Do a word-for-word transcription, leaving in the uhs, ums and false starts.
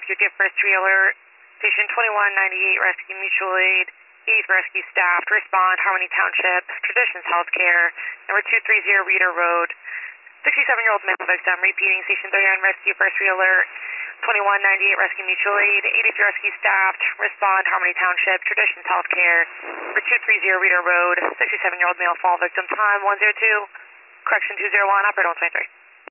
Rescue, give first tree alert. Station twenty-one ninety-eight, Rescue Mutual Aid. eighth Rescue staff to respond, Harmony Township, Traditions Healthcare, number two three zero Reader Road. sixty-seven-year-old male victim, repeating, Station thirty-nine Rescue, first tree alert. twenty-one ninety-eight Rescue Mutual Aid. eighty-three Rescue staff to respond, Harmony Township, Traditions Healthcare, number two three zero Reader Road. sixty-seven-year-old male fall victim, time one zero two. Correction two zero one, operator one twenty-three.